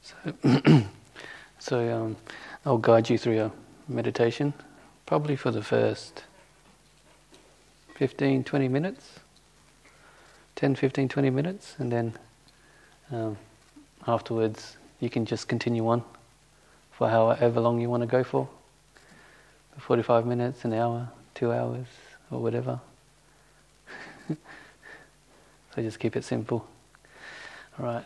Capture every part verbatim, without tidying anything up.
So, so um, I'll guide you through a meditation, probably for the first fifteen, twenty minutes, ten, fifteen, twenty minutes, and then um, afterwards you can just continue on for however long you want to go for, for forty-five minutes, an hour, two hours, or whatever. So just keep it simple. All right.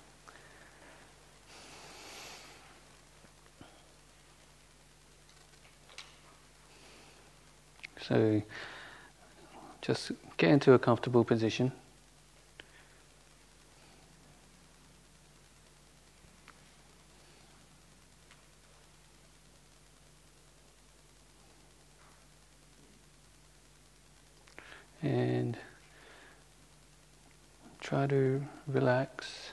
So just get into a comfortable position. And try to relax.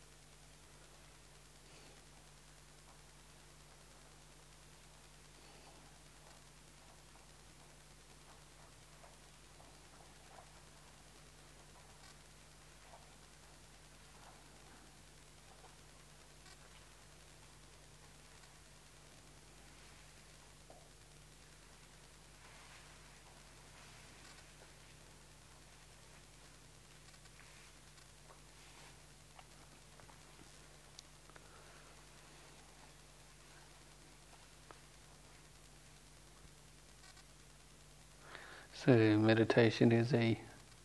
So meditation is a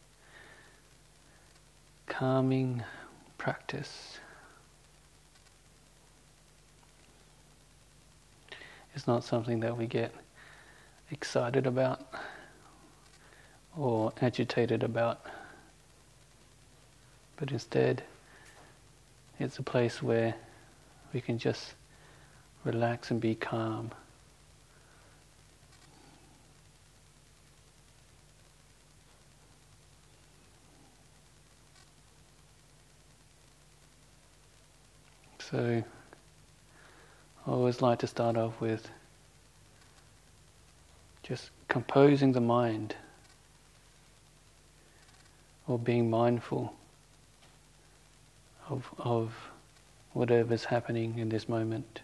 calming practice. It's not something that we get excited about or agitated about, but instead it's a place where we can just relax and be calm. So I always like to start off with just composing the mind, or being mindful of, of whatever's happening in this moment.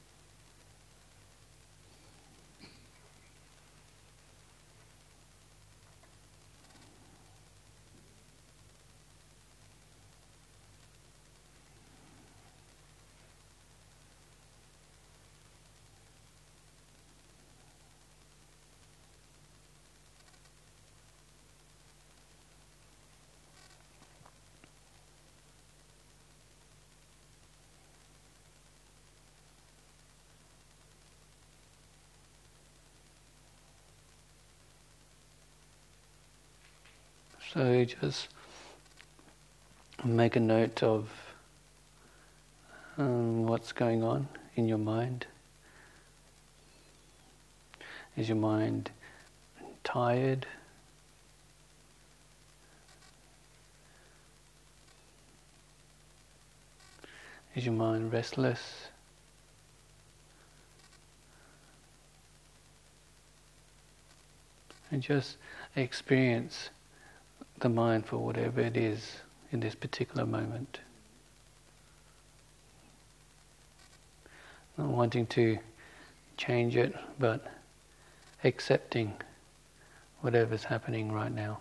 So just make a note of um, what's going on in your mind. Is your mind tired? Is your mind restless? And just experience the mind for whatever it is in this particular moment. Not wanting to change it, but accepting whatever's happening right now.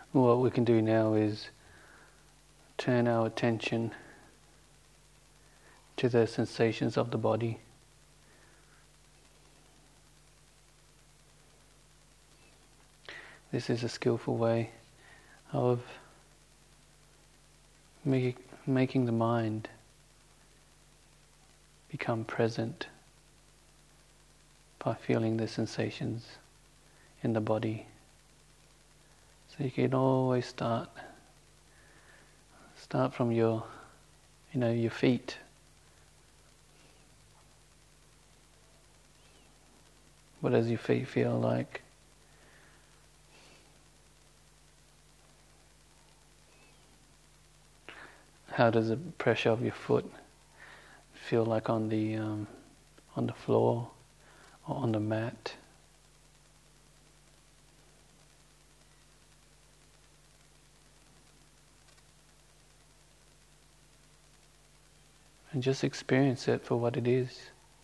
What we can do now is turn our attention to the sensations of the body. This is a skillful way of make, making the mind become present by feeling the sensations in the body. So you can always start start from your you know your feet. What does your feet feel like? How does the pressure of your foot feel like on the um, on the floor or on the mat? And just experience it for what it is.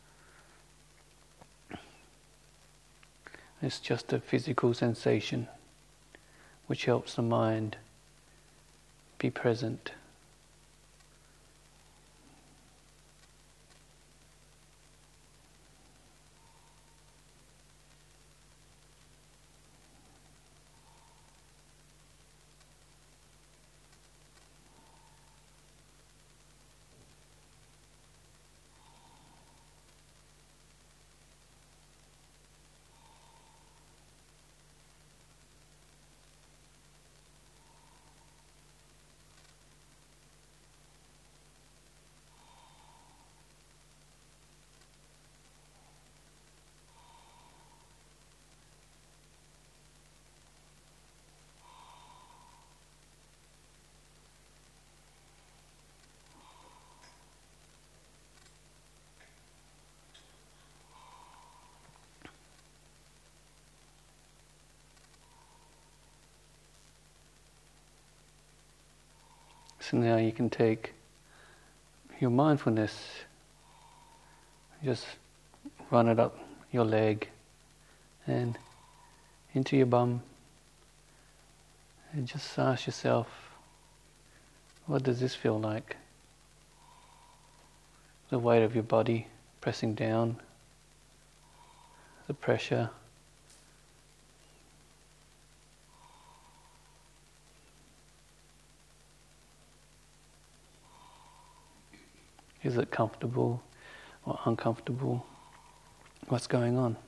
It's just a physical sensation which helps the mind be present. So now you can take your mindfulness, just run it up your leg and into your bum, and just ask yourself, what does this feel like? The weight of your body pressing down, the pressure. Is it comfortable or uncomfortable? What's going on?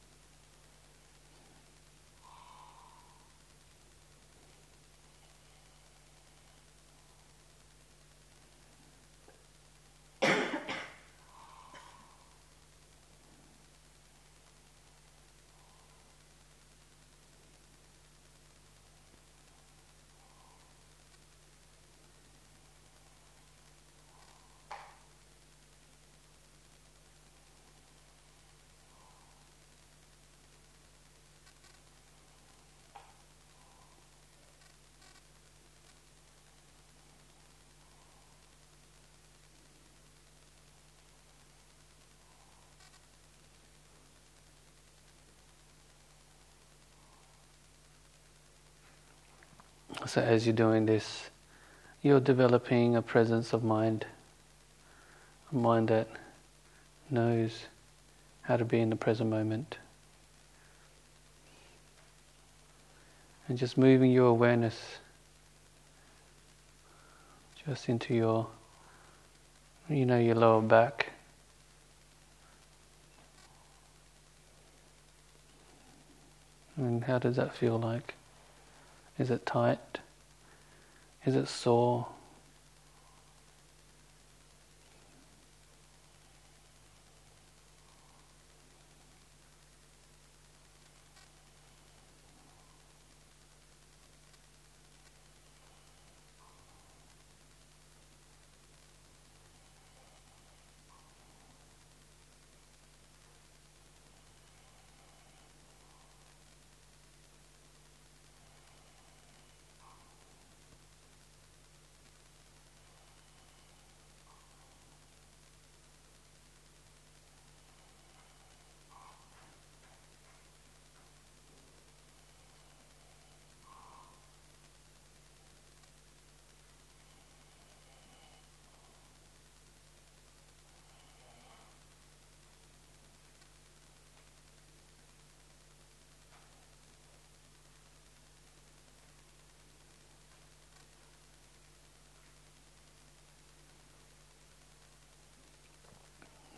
So as you're doing this, you're developing a presence of mind, a mind that knows how to be in the present moment. And just moving your awareness just into your, you know, your lower back. And how does that feel like? Is it tight? Is it sore?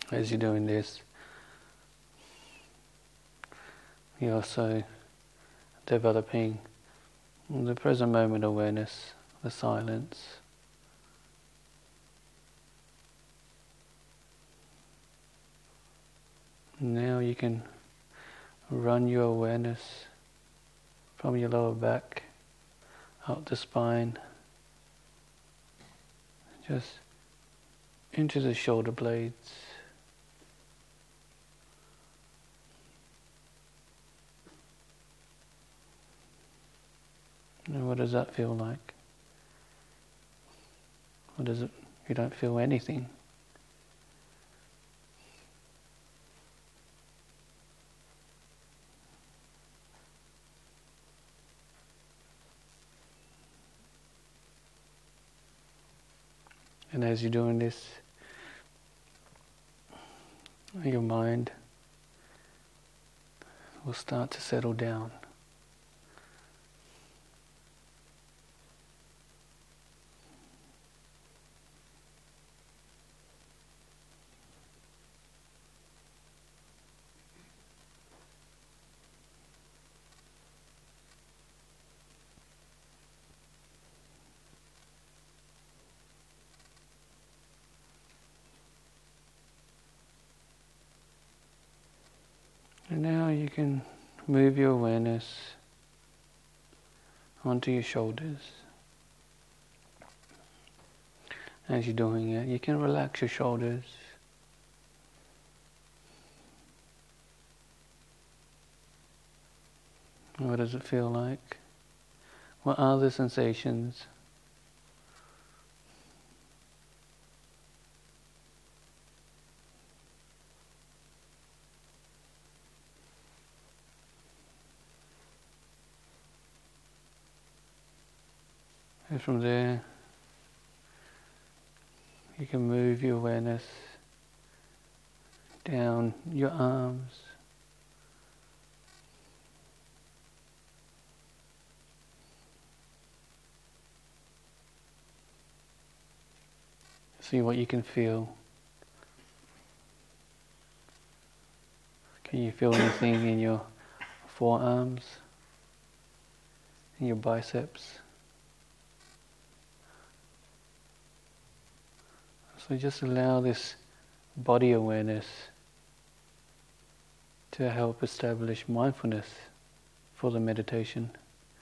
as you're doing this, you're also developing the present moment awareness, the silence. Now you can run your awareness from your lower back up the spine, just into the shoulder blades. And what does that feel like? What does it? You don't feel anything. And as you're doing this, your mind will start to settle down. And now you can move your awareness onto your shoulders. As you're doing it, you can relax your shoulders. What does it feel like? What are the sensations? And from there, you can move your awareness down your arms, see what you can feel. Can you feel anything in your forearms, in your biceps? So just allow this body awareness to help establish mindfulness for the meditation.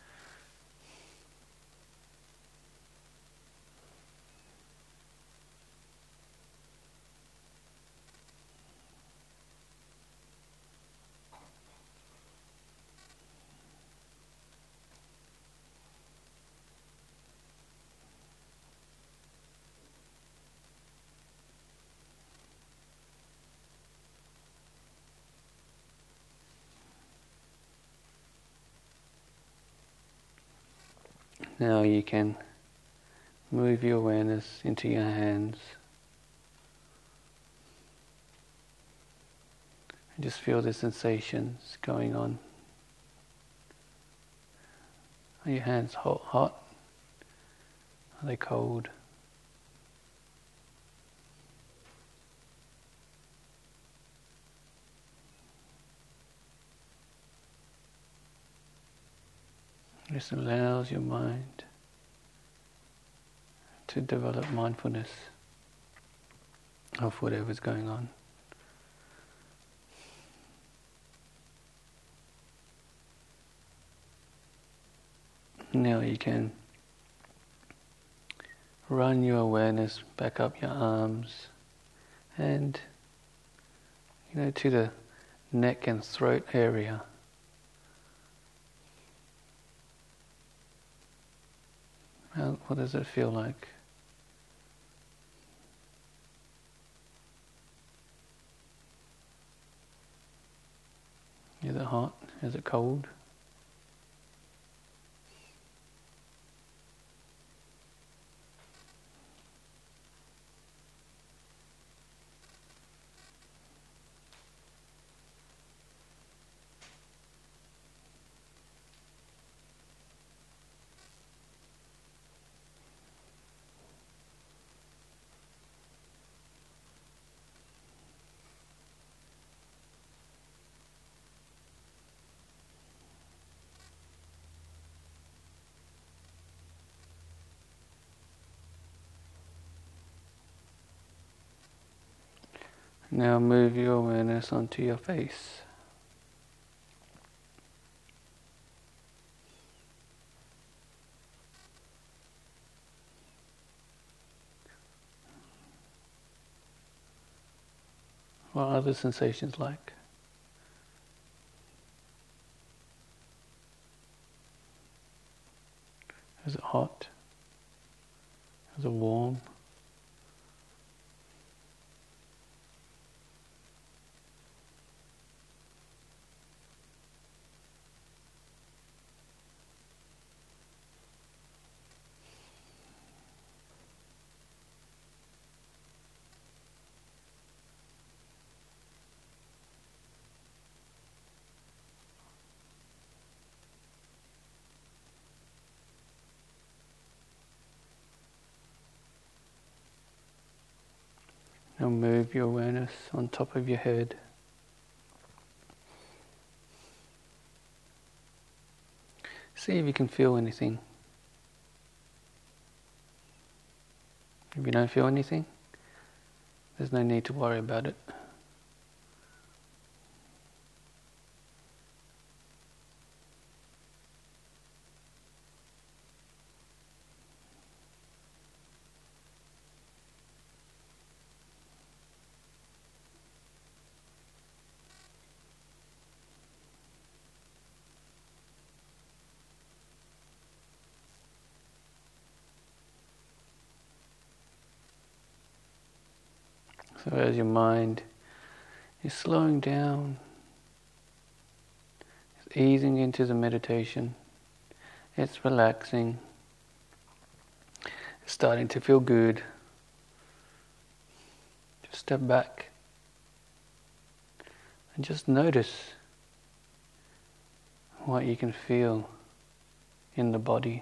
Now you can move your awareness into your hands. And just feel the sensations going on. Are your hands hot? hot? Are they cold? This allows your mind to develop mindfulness of whatever's going on. Now you can run your awareness back up your arms and, you know, to the neck and throat area. How, what does it feel like? Is it hot? Is it cold? Now move your awareness onto your face. What are the sensations like? Is it hot? Is it warm? Now move your awareness on top of your head. See if you can feel anything. If you don't feel anything, there's no need to worry about it. So as your mind is slowing down, it's easing into the meditation, it's relaxing, it's starting to feel good. Just step back and just notice what you can feel in the body.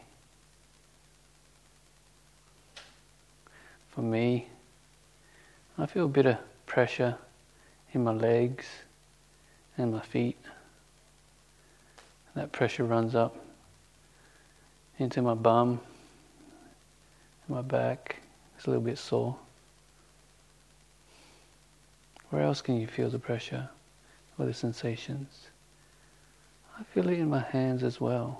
For me, I feel a bit of pressure in my legs and my feet. That pressure runs up into my bum, my back. It's a little bit sore. Where else can you feel the pressure or the sensations? I feel it in my hands as well,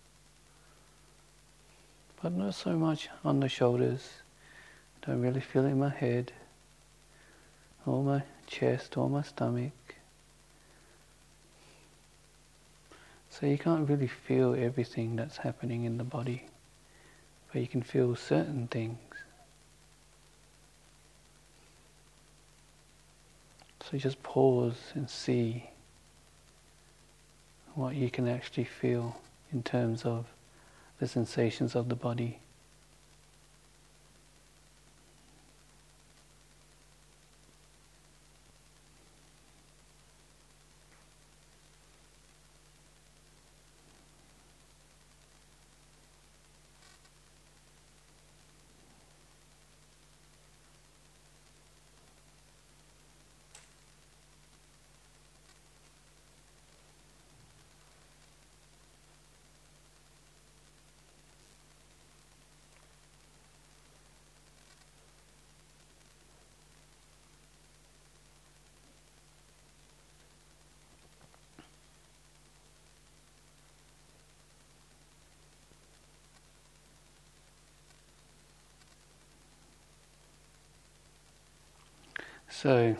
but not so much on the shoulders. Don't really feel it in my head, or my chest, or my stomach. So you can't really feel everything that's happening in the body, but you can feel certain things. So just pause and see what you can actually feel in terms of the sensations of the body. So,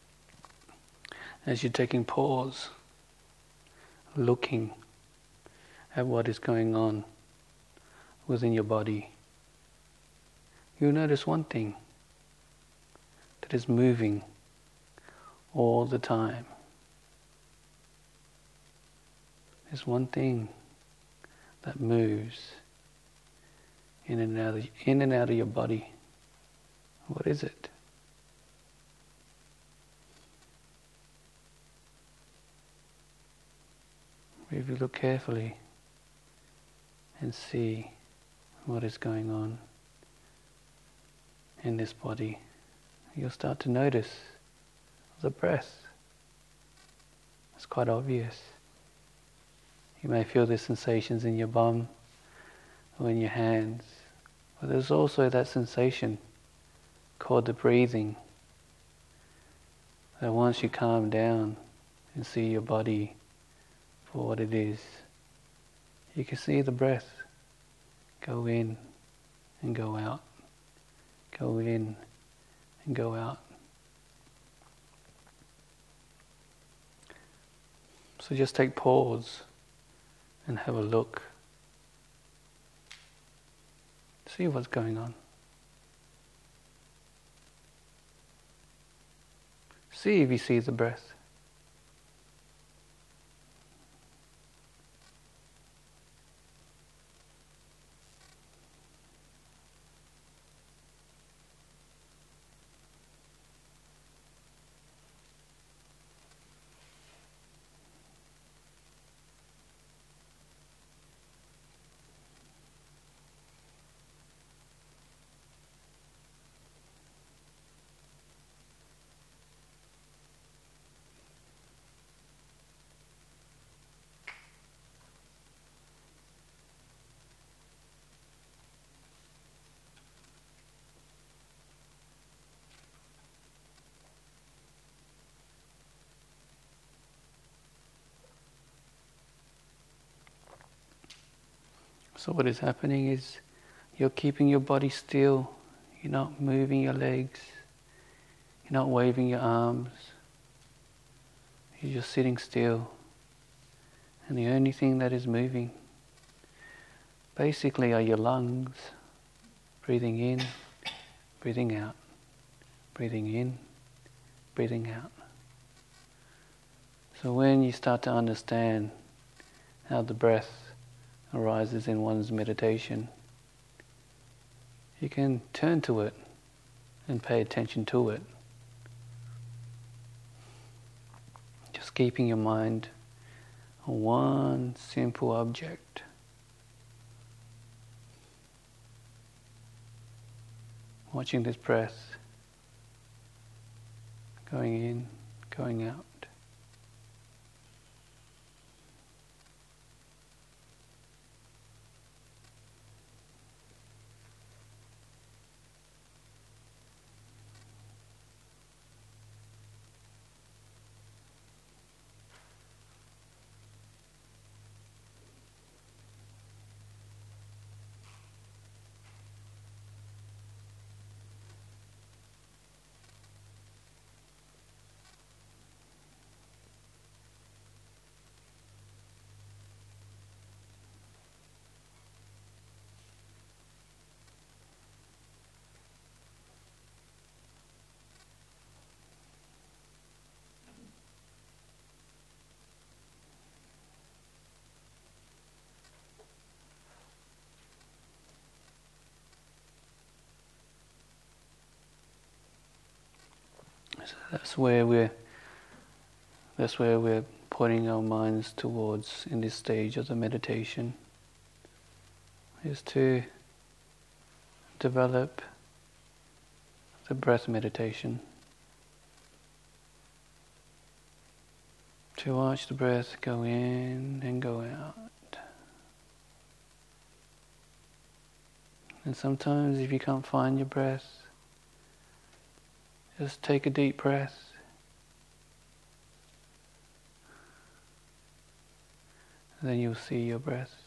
as you're taking pause, looking at what is going on within your body, you'll notice one thing that is moving all the time. There's one thing that moves in and out of, in and out of your body. What is it? If you look carefully and see what is going on in this body, you'll start to notice the breath. It's quite obvious. You may feel the sensations in your bum or in your hands, but there's also that sensation called the breathing So once you calm down and see your body for what it is, you can see the breath go in and go out, go in and go out. So just take pause and have a look. See what's going on. See if you see the breath. So what is happening is you're keeping your body still. You're not moving your legs. You're not waving your arms. You're just sitting still. And the only thing that is moving basically are your lungs. Breathing in, breathing out. Breathing in, breathing out. So when you start to understand how the breath arises in one's meditation, you can turn to it and pay attention to it. Just keeping your mind on one simple object. Watching this breath going in, going out. So that's where we're that's where we're putting our minds towards in this stage of the meditation, is to develop the breath meditation. To watch the breath go in and go out. And sometimes if you can't find your breath, just take a deep breath. And then you'll see your breath.